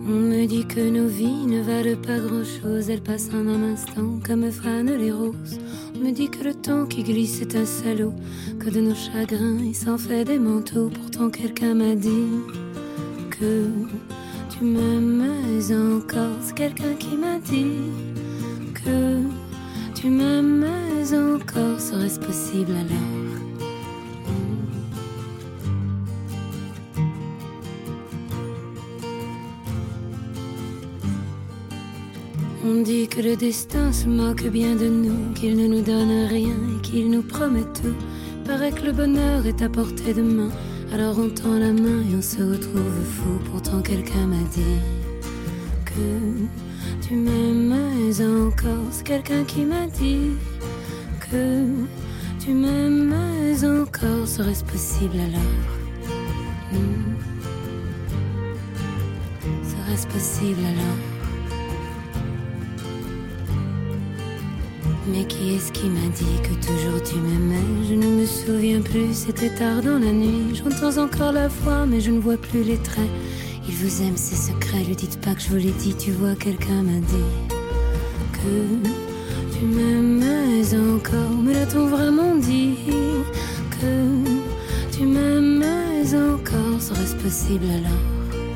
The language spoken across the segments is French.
On me dit que nos vies ne valent pas grand-chose, elles passent en un instant comme fanent les roses. On me dit que le temps qui glisse est un salaud, que de nos chagrins il s'en fait des manteaux. Pourtant quelqu'un m'a dit que tu m'aimes encore. C'est quelqu'un qui m'a dit que tu m'aimes encore. Serait-ce possible alors? On dit que le destin se moque bien de nous, qu'il ne nous donne rien et qu'il nous promet tout. Paraît que le bonheur est à portée de main, alors on tend la main et on se retrouve fou. Pourtant quelqu'un m'a dit que tu m'aimes encore. C'est quelqu'un qui m'a dit que tu m'aimes encore. Serait-ce possible alors? Serait-ce possible alors? Mais qui est-ce qui m'a dit que toujours tu m'aimais? Je ne me souviens plus, c'était tard dans la nuit. J'entends encore la voix, mais je ne vois plus les traits. Il vous aime, c'est secret, lui dites pas que je vous l'ai dit. Tu vois, quelqu'un m'a dit que tu m'aimais encore. Me l'a-t-on vraiment dit que tu m'aimais encore? Serait-ce possible alors?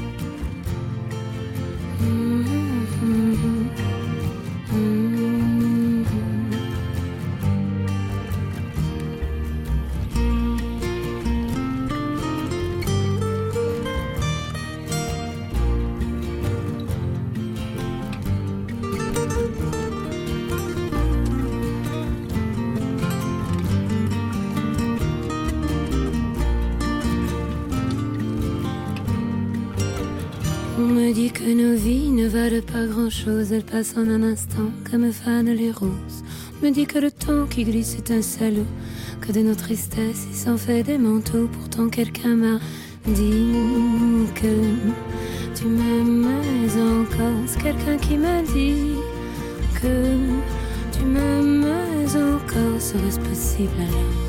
On me dit que nos vies ne valent pas grand-chose, elles passent en un instant comme fanent les roses. On me dit que le temps qui glisse est un salaud, que de nos tristesses il s'en fait des manteaux. Pourtant quelqu'un m'a dit que tu m'aimais encore. C'est quelqu'un qui m'a dit que tu m'aimais encore. Serait-ce possible alors?